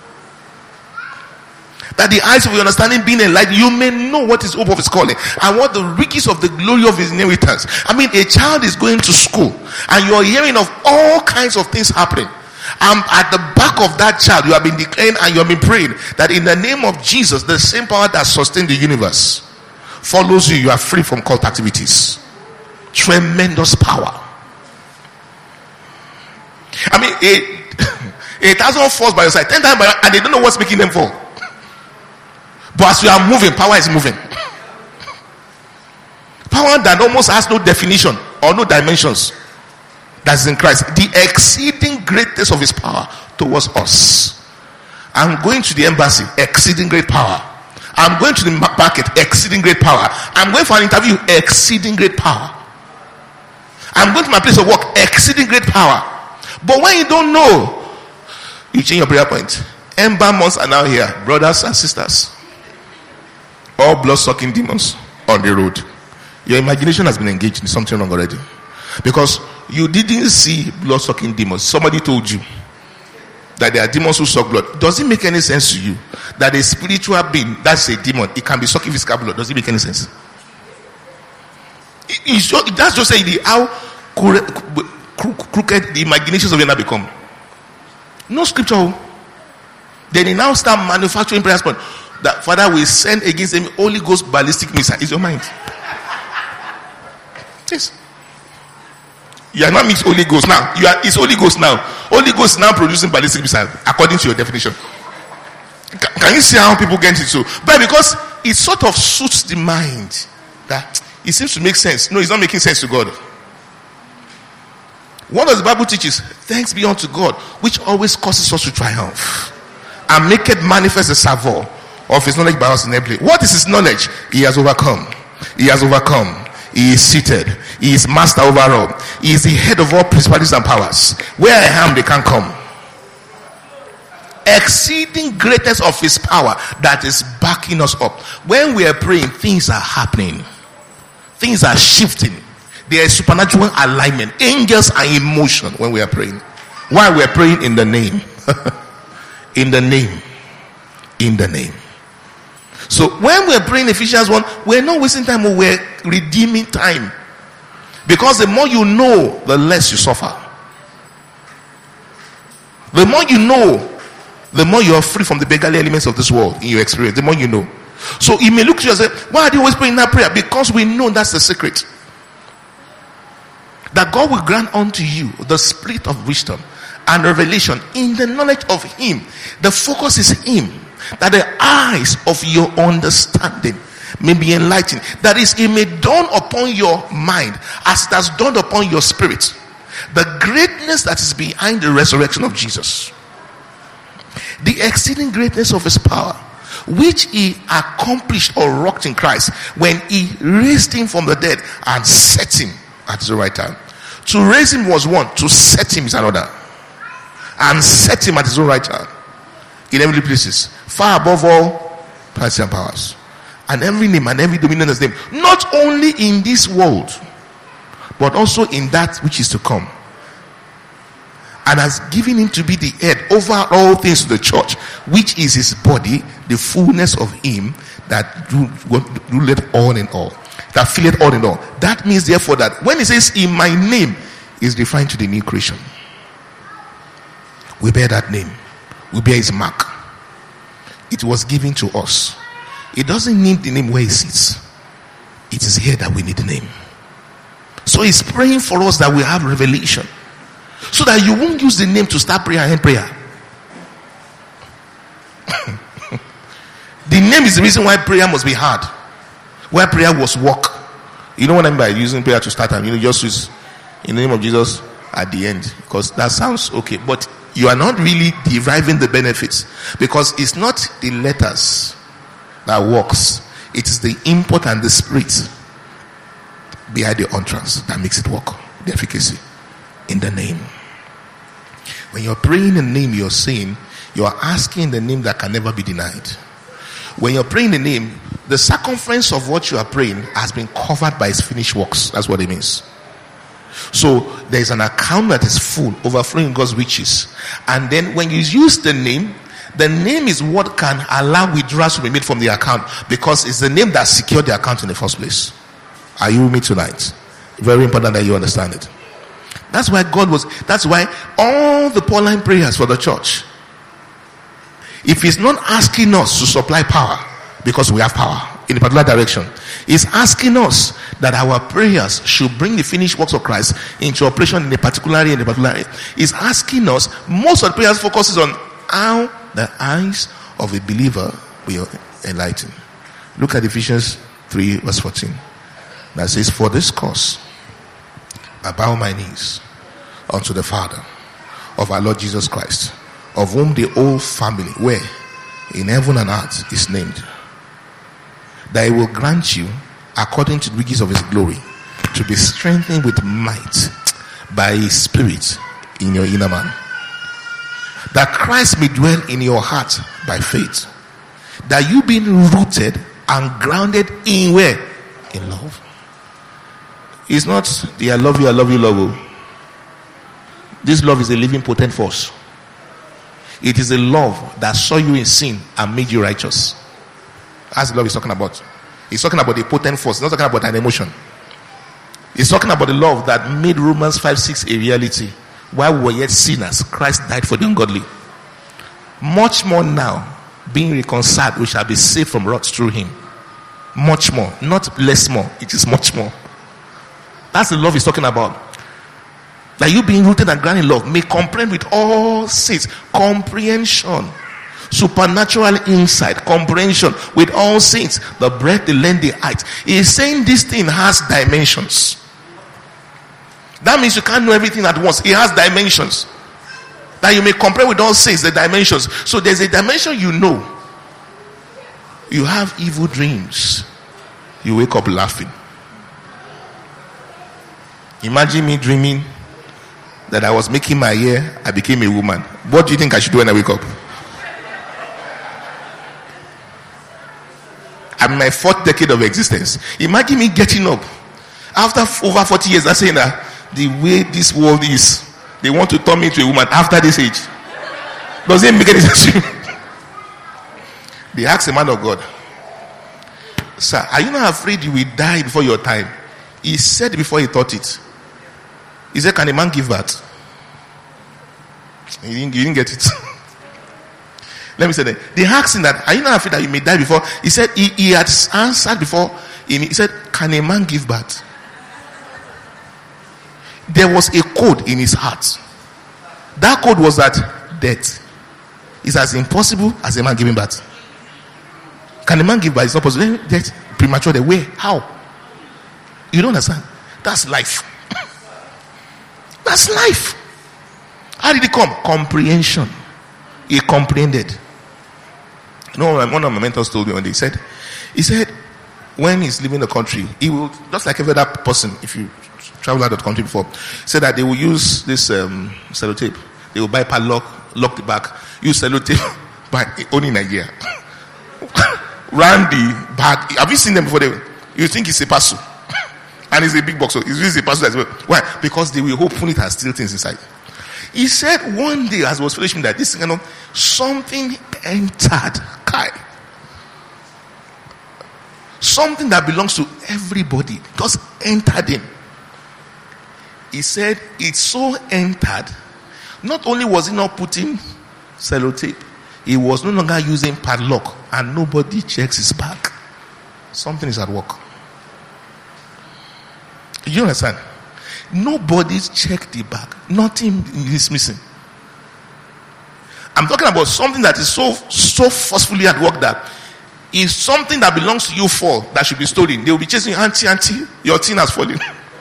That the eyes of your understanding being enlightened, you may know what is hope of his calling and what the riches of the glory of his inheritance. I mean, a child is going to school and you're hearing of all kinds of things happening. And at the back of that child, you have been declaring and you have been praying that in the name of Jesus, the same power that sustained the universe follows you. You are free from cult activities. Tremendous power. I mean, a, a thousand falls by your side, ten times by your, and they don't know what's making them fall. But as you are moving, power is moving. Power that almost has no definition or no dimensions. That's in Christ. The exceeding greatness of his power towards us. I'm going to the embassy, exceeding great power. I'm going to the market, exceeding great power. I'm going for an interview, exceeding great power. I'm going to my place of work, exceeding great power. But when you don't know, you change your prayer point. Ember months are now here, brothers and sisters. All blood-sucking demons on the road. Your imagination has been engaged in something wrong already. Because you didn't see blood-sucking demons. Somebody told you that there are demons who suck blood. Does it make any sense to you that a spiritual being, that's a demon, it can be sucking physical blood? Does it make any sense? It, it's just, it does just say the, how crooked the imaginations of you now become. No scripture. Then he now start manufacturing prayers point that Father will send against them Holy Ghost ballistic missile. Is your mind? Yes. You are not mixed Holy Ghost now. You are it's Holy Ghost now. Holy Ghost now producing ballistic missile according to your definition. Can, can you see how people get it so? But because it sort of suits the mind, that it seems to make sense. No, it's not making sense to God. What does the Bible teaches? Thanks be unto God, which always causes us to triumph and make it manifest the savour of his knowledge by us in every place. What is his knowledge? He has overcome. He has overcome. He is seated. He is master over all. He is the head of all principalities and powers. Where I am, they can't come. Exceeding greatness of his power that is backing us up. When we are praying, things are happening. Things are shifting. There is supernatural alignment. Angels are in motion when we are praying. Why we are praying? In the name. In the name. In the name. So when we're praying Ephesians one, we're not wasting time, we're redeeming time. Because the more you know, the less you suffer. The more you know, the more you are free from the beggarly elements of this world in your experience. The more you know. So you may look to you and say, why are you always praying that prayer? Because we know that's the secret. That God will grant unto you the spirit of wisdom and revelation in the knowledge of him. The focus is him. That the eyes of your understanding may be enlightened. That is, it may dawn upon your mind as it has dawned upon your spirit. The greatness that is behind the resurrection of Jesus. The exceeding greatness of his power, which he accomplished or wrought in Christ when he raised him from the dead and set him at his right hand. To raise him was one, to set him is another. And set him at his own right hand. In heavenly places, far above all principalities and powers, and every name and every dominion is named, not only in this world, but also in that which is to come, and has given him to be the head over all things to the church, which is his body, the fullness of him that ruleth all in all, that filleth all in all. That means therefore that when he says in my name, is referring to the new creation. We bear that name. We bear his mark. It was given to us. It doesn't need the name where he sits. It is here that we need the name. So he's praying for us that we have revelation, so that you won't use the name to start prayer and end prayer. The name name is the reason why prayer must be hard. Why prayer was work. You know what I mean by using prayer to start time? You know, just use in the name of Jesus at the end, because that sounds okay. But you are not really deriving the benefits, because it's not the letters that works. It is the input and the spirit behind the utterance that makes it work. The efficacy in the name. When you're praying in the name, you're saying, you are asking the name that can never be denied. When you're praying the name, the circumference of what you are praying has been covered by its finished works. That's what it means. So there is an account that is full, overflowing God's riches. And then when you use the name, the name is what can allow withdrawals to be made from the account, because it's the name that secured the account in the first place. Are you with me tonight? Very important that you understand it. That's why God was, that's why all the Pauline prayers for the church, if he's not asking us to supply power, because we have power in a particular direction, he's asking us that our prayers should bring the finished works of Christ into operation in a particular area, in a particular area. He's asking us, most of the prayers focuses on how the eyes of a believer will enlighten. Look at Ephesians three verse fourteen. That says, for this cause I bow my knees unto the Father of our Lord Jesus Christ, of whom the whole family, where in heaven and earth, is named, that he will grant you, according to the riches of his glory, to be strengthened with might by his Spirit in your inner man, that Christ may dwell in your heart by faith, that you being rooted and grounded in where? In love. It's not the I love you, I love you love. This love is a living potent force. It is a love that saw you in sin and made you righteous. That's the love he's talking about. He's talking about the potent force. He's not talking about an emotion. He's talking about the love that made Romans five six a reality. While we were yet sinners, Christ died for the ungodly. Much more now, being reconciled, we shall be saved from wrath through him. Much more. Not less more. It is much more. That's the love he's talking about. That you being rooted and grounded in love may comprehend with all saints. Comprehension. Supernatural insight. Comprehension with all saints. The breadth, the length, the height. He's saying this thing has dimensions. That means you can't know everything at once. It has dimensions. That you may comprehend with all saints the dimensions. So there's a dimension you know. You have evil dreams. You wake up laughing. Imagine me dreaming that I was making my hair, I became a woman. What do you think I should do when I wake up? I'm in my fourth decade of existence. Imagine me getting up after over forty years and saying that the way this world is, they want to turn me into a woman after this age. Does it make any sense? They asked a man of God, sir, are you not afraid you will die before your time? He said before he thought it. He said, can a man give birth? You didn't, you didn't get it. Let me say that. They asked him that, are you not afraid that you may die before? He said, he, he had answered before. He said, can a man give birth? There was a code in his heart. That code was that death is as impossible as a man giving birth. Can a man give birth? It's not possible. Death, premature, the way. How? You don't understand. That's life. That's life. How did it come? Comprehension. He comprehended. You know, one of my mentors told me one day, he said, he said, when he's leaving the country, he will, just like every other person, if you travel out of the country before, said that they will use this um, sellotape. They will buy padlock, lock the back, use sellotape, but only in Nigeria. Round the bag. Have you seen them before? They, you think it's a parcel. And it's a big box, so it's really a parcel as well. Why? Because they will open it and steal things inside. He said one day, as he was finishing that, this kind of something entered Kai. Something that belongs to everybody just entered him. He said it so entered. Not only was he not putting sellotape, he was no longer using padlock, and nobody checks his bag. Something is at work. You understand? Nobody's checked the bag. Nothing is missing. I'm talking about something that is so so forcefully at work that If something that belongs to you fall, that should be stolen, they will be chasing you, auntie, auntie, your thing has fallen.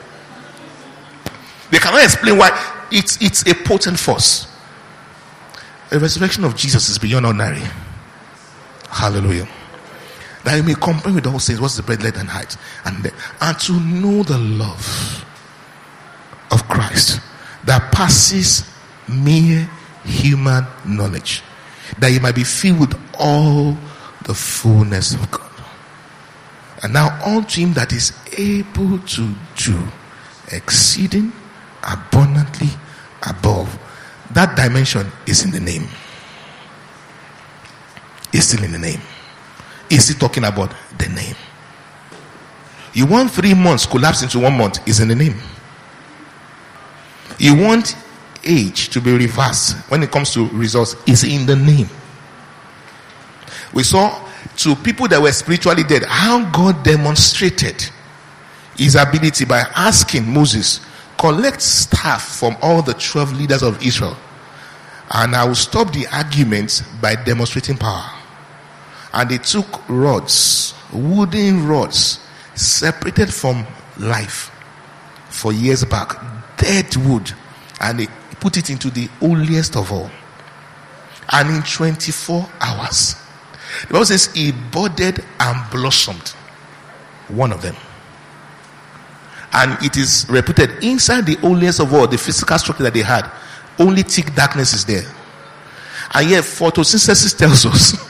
They cannot explain why. It's, it's a potent force. The resurrection of Jesus is beyond ordinary. Hallelujah. That you may compare with all saints, what's the breadth, length, and height, and then, and to know the love of Christ that passes mere human knowledge, that you might be filled with all the fullness of God. And now unto him that is able to do exceeding abundantly above. That dimension is in the name. It's still in the name. Is he talking about the name? You want three months collapse into one month, is in the name. You want age to be reversed when it comes to results, is in the name. We saw to people that were spiritually dead how God demonstrated his ability by asking Moses, collect staff from all the twelve leaders of Israel, and I will stop the arguments by demonstrating power. And they took rods, wooden rods, separated from life for years back, dead wood, and they put it into the holiest of all. And in twenty-four hours, the Bible says he budded and blossomed. One of them. And it is reputed inside the holiest of all, the physical structure that they had, only thick darkness is there. And yet photosynthesis tells us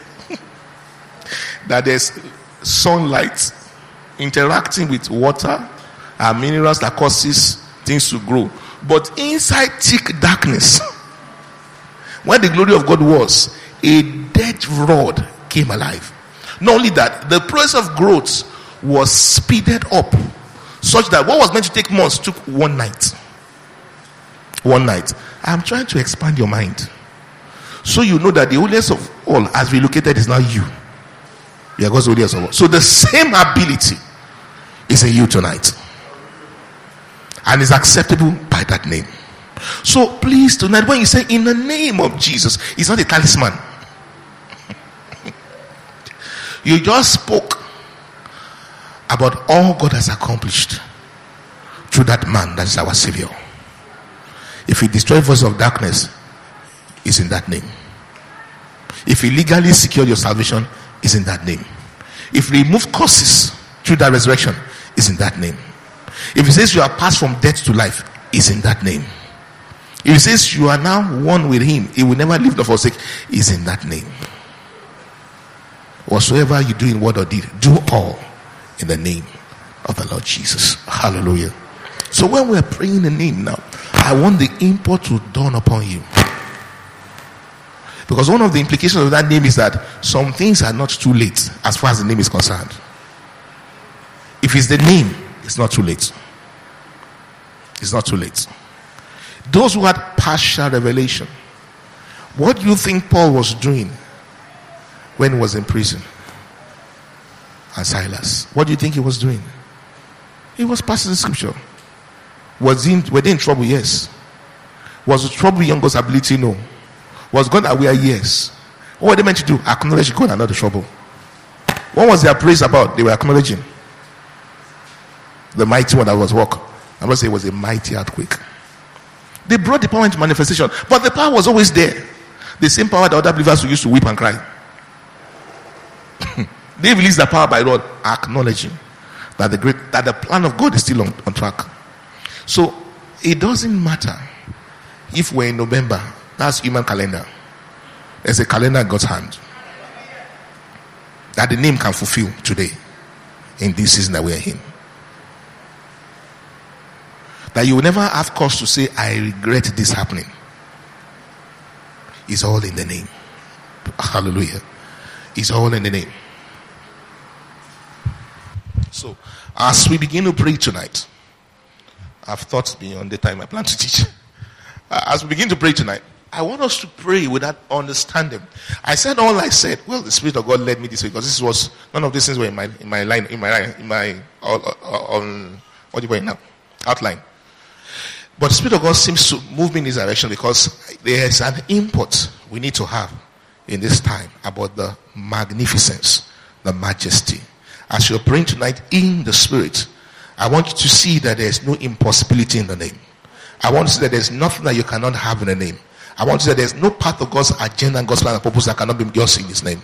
that there's sunlight interacting with water and minerals that causes things to grow. But inside thick darkness, when the glory of God was, a dead rod came alive. Not only that, the process of growth was speeded up, such that what was meant to take months took one night. One night. I'm trying to expand your mind, so you know that the holiest of all, as relocated, is now you. You are God's holiest of all. So the same ability is in you tonight, and is acceptable by that name. So please tonight, when you say in the name of Jesus, it's not a talisman. You just spoke about all God has accomplished through that man that is our Savior. If he destroyed forces of darkness, it's in that name. If he legally secured your salvation, it's in that name. If he removed curses through that resurrection, it's in that name. If he says you are passed from death to life, it's in that name. If he says you are now one with him, he will never leave nor forsake, it's in that name. Whatsoever you do in word or deed, do all in the name of the Lord Jesus. Hallelujah. So when we are praying the name now, I want the import to dawn upon you. Because one of the implications of that name is that some things are not too late as far as the name is concerned. If it's the name, it's not too late. It's not too late. Those who had partial revelation, what do you think Paul was doing when he was in prison? And Silas, what do you think he was doing? He was passing the scripture. Was he, were they in trouble? Yes. Was the trouble beyond God's ability? No. Was God aware? Yes. What were they meant to do? Acknowledge God and not the trouble. What was their praise about? They were acknowledging the mighty one that was work. I must say it was a mighty earthquake. They brought the power into manifestation, but the power was always there. The same power that other believers who used to weep and cry. They released the power by Lord acknowledging that the great that the plan of God is still on, on track. So it doesn't matter if we're in November. That's human calendar. There's a calendar in God's hand that the name can fulfill today in this season that we're in. That you will never have cause to say, I regret this happening. It's all in the name. Hallelujah. It's all in the name. So, as we begin to pray tonight, I've thought beyond the time I plan to teach. As we begin to pray tonight, I want us to pray with that understanding. I said all I said. Well, the Spirit of God led me this way because this was none of these things were in my in my line in my in my on uh, uh, what do you call it now outline. But the Spirit of God seems to move me in this direction because there is an input we need to have in this time about the magnificence the majesty. As you're praying tonight in the Spirit, I want you to see that there's no impossibility in the name. I want to see that there's nothing that you cannot have in the name. I want to say there's no part of God's agenda and God's plan and purpose that cannot be just in His name.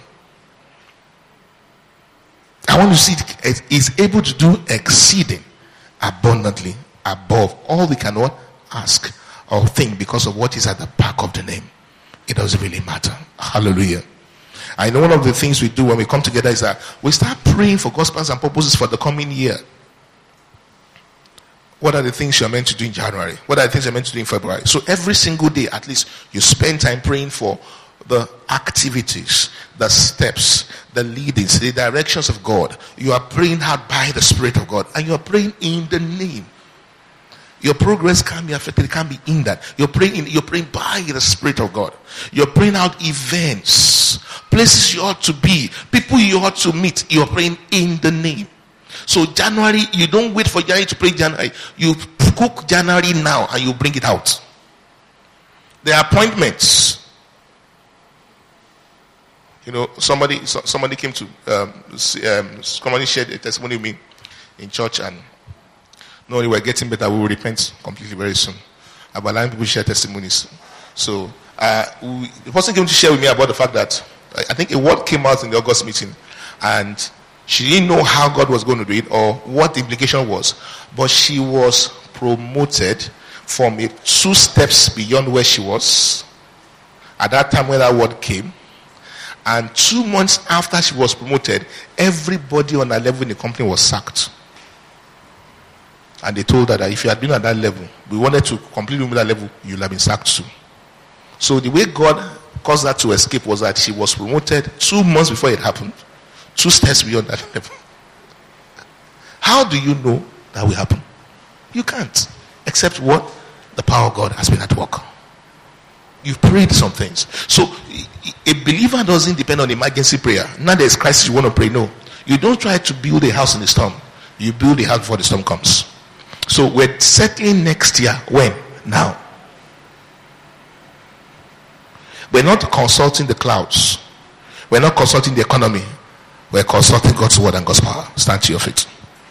I want to see it is able to do exceeding abundantly above all we cannot ask or think because of what is at the back of the name. It doesn't really matter. Hallelujah. I know one of the things we do when we come together is that we start praying for God's plans and purposes for the coming year. What are the things you're meant to do in January? What are the things you're meant to do in February? So every single day, at least, you spend time praying for the activities, the steps, the leadings, the directions of God. You are praying out by the Spirit of God, and you are praying in the name. Your progress can't be affected. It can't be in that. You're praying. In, you're praying by the Spirit of God. You're praying out events, places you ought to be, people you ought to meet. You're praying in the name. So January, you don't wait for January to pray January. You cook January now and you bring it out. There are appointments. You know, somebody somebody came to um, see, um, somebody shared a testimony with me in church, and no, we were getting better. We will repent completely very soon. About allowing people to share testimonies. So uh, we, the person came to share with me about the fact that I think a word came out in the August meeting, and she didn't know how God was going to do it or what the implication was, but she was promoted from a two steps beyond where she was at that time when that word came. And two months after she was promoted, everybody on her level in the company was sacked. And they told her that if you had been at that level, we wanted to completely remove that level, you'll have been sacked too. So the way God caused her to escape was that she was promoted two months before it happened. Two steps beyond that level. How do you know that will happen? You can't. Except what? The power of God has been at work. You've prayed some things. So a believer doesn't depend on emergency prayer. Now there's crisis, you want to pray. No. You don't try to build a house in the storm. You build a house before the storm comes. So we're settling next year. When? Now. We're not consulting the clouds. We're not consulting the economy. We're consulting God's word and God's power. Stand to your feet.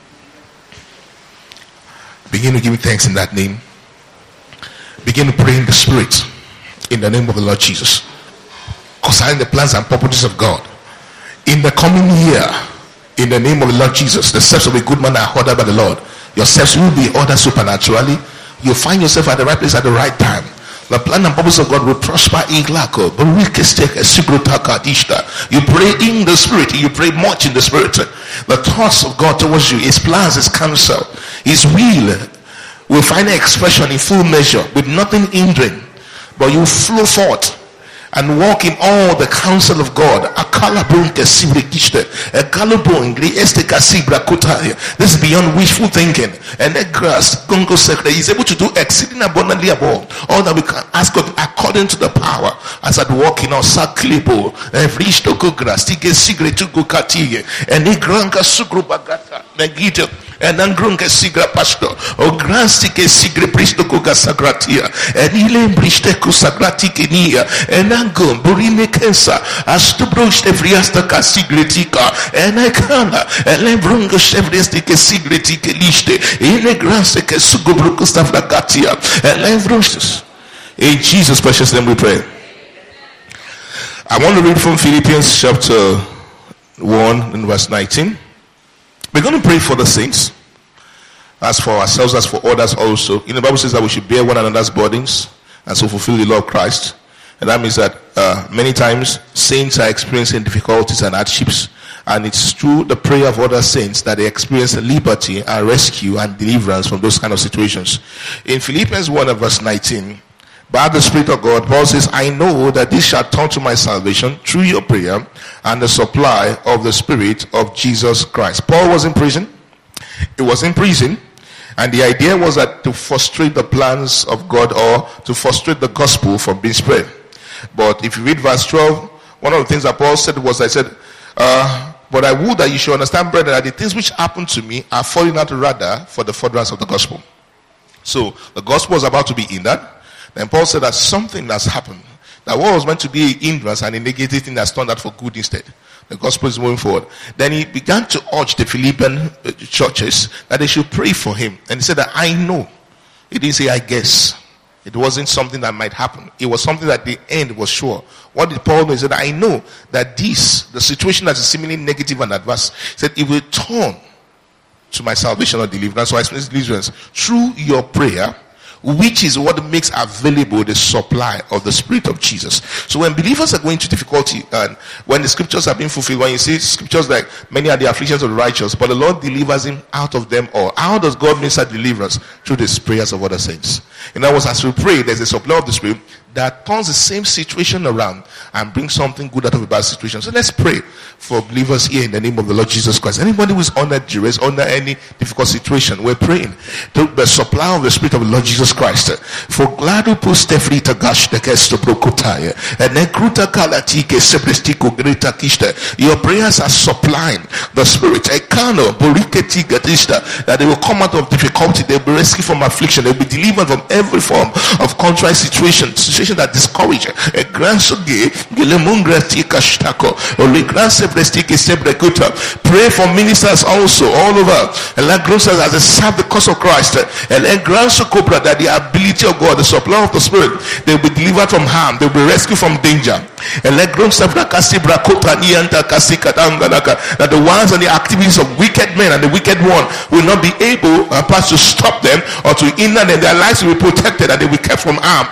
Begin to give me thanks in that name. Begin to pray in the Spirit. In the name of the Lord Jesus. Concerning the plans and purposes of God. In the coming year. In the name of the Lord Jesus. The steps of a good man are ordered by the Lord. Your steps will be ordered supernaturally. You'll find yourself at the right place at the right time. The plan and purpose of God will prosper in Glako. You pray in the Spirit. You pray much in the Spirit. The thoughts of God towards you, His plans, His counsel, His will will find expression in full measure with nothing hindering. But you flow forth and walk in all the counsel of God. This is beyond wishful thinking. And that grass, Gongo Secretary, is able to do exceeding abundantly above all that we can ask of according to the power as at walk in our Saklibo. And reach to go grass, Tige Sigre to go Katige, and Igranka Sugrubagata, Megito. And then grunke sigra pastor o grastike sigre pristo ko gasagratia and ile briste ko sagratike nia and then go burine kensa as to broste vriasta ka sigretika and I kana and le brungo chevrestike sigretike liste ile grastike sugobruko stavlagatia and le brostes. In Jesus' precious name we pray. I want to read from Philippians chapter one and verse nineteen. We're going to pray for the saints, as for ourselves, as for others also. In the Bible says that we should bear one another's burdens and so fulfill the law of Christ. And that means that uh, many times saints are experiencing difficulties and hardships, and it's through the prayer of other saints that they experience liberty and rescue and deliverance from those kind of situations. In Philippians one and verse nineteen, by the Spirit of God, Paul says, I know that this shall turn to my salvation through your prayer and the supply of the Spirit of Jesus Christ. Paul was in prison. He was in prison. And the idea was that to frustrate the plans of God or to frustrate the gospel from being spread. But if you read verse twelve, one of the things that Paul said was, I said, uh, but I would that you should understand, brethren, that the things which happened to me are falling out rather for the furtherance of the gospel. So the gospel was about to be hindered. Then Paul said that something has happened. That what was meant to be a hindrance and a negative thing has turned out for good instead. The gospel is moving forward. Then he began to urge the Philippian churches that they should pray for him. And he said that I know. He didn't say I guess. It wasn't something that might happen. It was something that the end was sure. What did Paul know? He said, I know that this, the situation that is seemingly negative and adverse, he said, it will turn to my salvation or deliverance. So I explain deliverance through your prayer, which is what makes available the supply of the Spirit of Jesus. So when believers are going through difficulty, and when the scriptures are being fulfilled, when you see scriptures like many are the afflictions of the righteous, but the Lord delivers him out of them all. How does God minister deliverance? Through the prayers of other saints. In other words, as we pray, there's a supply of the Spirit that turns the same situation around and brings something good out of a bad situation. So let's pray for believers here in the name of the Lord Jesus Christ. Anybody who is under duress, under any difficult situation, we're praying to the supply of the Spirit of the Lord Jesus Christ. For gladu postefrita gash the kesto brokotaya and nekruta kalatike seprestiko greta kista. Your prayers are supplying the Spirit. Ekano boriketi gatista, that they will come out of difficulty, they'll be rescued from affliction, they'll be delivered from every form of contrary situation. Situation that discourage a grand soge gilemungra tika shtako or le grand seprestike sebrekuta. Pray for ministers also all over and like grocers as they serve the cause of Christ and then grand sokopra, that the ability of God, the supply of the Spirit, they will be delivered from harm, they will be rescued from danger. And let that the ones and the activities of wicked men and the wicked one will not be able uh, perhaps to stop them or to hinder them. Their lives will be protected and they will be kept from harm.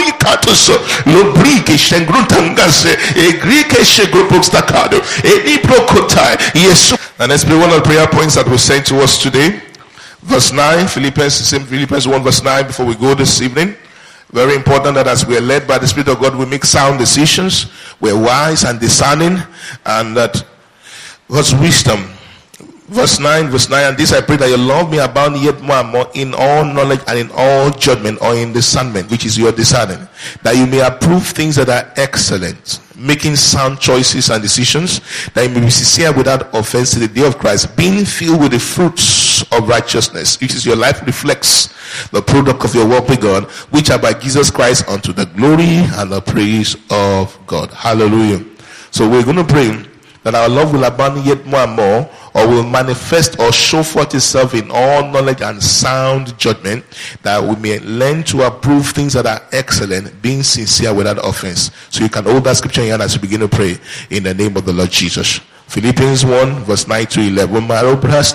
And let's be one of the prayer points that was sent to us today. Verse nine, Philippians, same Philippians one verse nine, before we go this evening. Very important that as we are led by the Spirit of God, we make sound decisions. We're wise and discerning, and that God's wisdom. Verse nine, verse nine, and this I pray that your love may abound yet more and more in all knowledge and in all judgment, or in discernment, which is your discerning, that you may approve things that are excellent, making sound choices and decisions, that you may be sincere without offense to the day of Christ, being filled with the fruits of righteousness, which is your life reflects the product of your walk with God, which are by Jesus Christ unto the glory and the praise of God. Hallelujah. So we're going to pray that our love will abound yet more and more, or will manifest or show forth itself in all knowledge and sound judgment, that we may learn to approve things that are excellent, being sincere without offense. So you can hold that scripture in your hand as you begin to pray in the name of the Lord Jesus. Philippians one verse nine to eleven. We're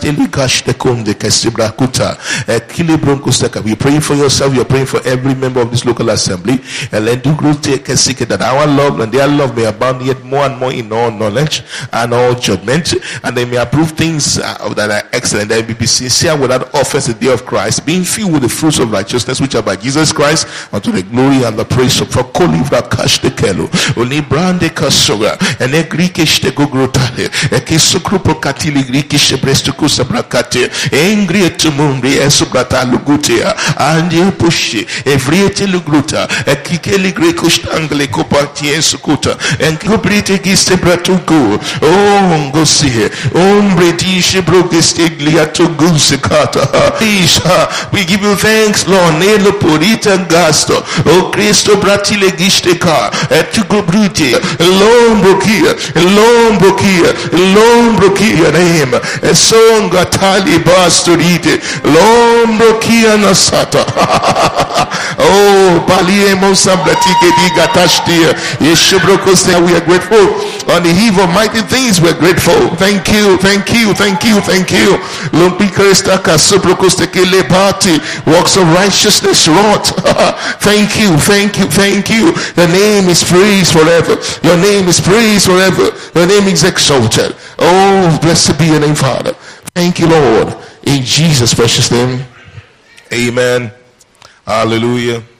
praying for yourself, you're praying for every member of this local assembly, and let do great take a secret that our love and their love may abound yet more and more in all knowledge and all judgment, and they may approve things uh, that are excellent, they may be sincere without offense the day of Christ, being filled with the fruits of righteousness which are by Jesus Christ unto the glory and the praise of Kelo only brande kasoga and a Greekish te gogrotale e che socrupo catili Greekish brestuku sabrakate engri etumumri esubrata lugutea and you push evriete lugruta e kikeli Greekush angle copati esukuta and kubrite giste bratuku oh ngosi ombre dishe brogesteglia to gusekata. We give you thanks, Lord. Nelo porita gasto o Cristo bratile gisteka et tu gobrute lombo kia lombo kia lombo kia name e songa tali basturite lombo kia nasata. Oh paliemo samblatike diga tashtia yeshubrokoste. We are grateful on the eve of mighty things. We're grateful. Thank you, thank you, thank you, thank you. Lompi Krista kasubrokoste kele party works of righteousness wrought. Thank you, thank you, thank you. The name is praised forever. Your name is praised forever. Your name is exalted. Oh, blessed be your name, Father. Thank you, Lord. In Jesus' precious name. Amen. Hallelujah.